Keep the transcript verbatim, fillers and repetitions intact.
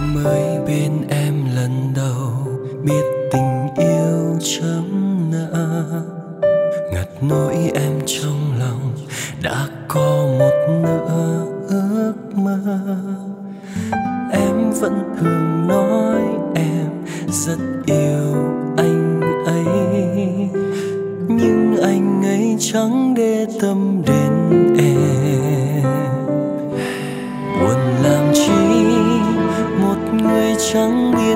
Mới bên em lần đầu biết tình yêu chớm nở, ngặt nỗi em trong lòng đã có một nửa ước mơ. Em vẫn thường nói em rất yêu anh ấy, nhưng anh ấy chẳng để tâm đến em. Buồn làm chi một người chẳng biết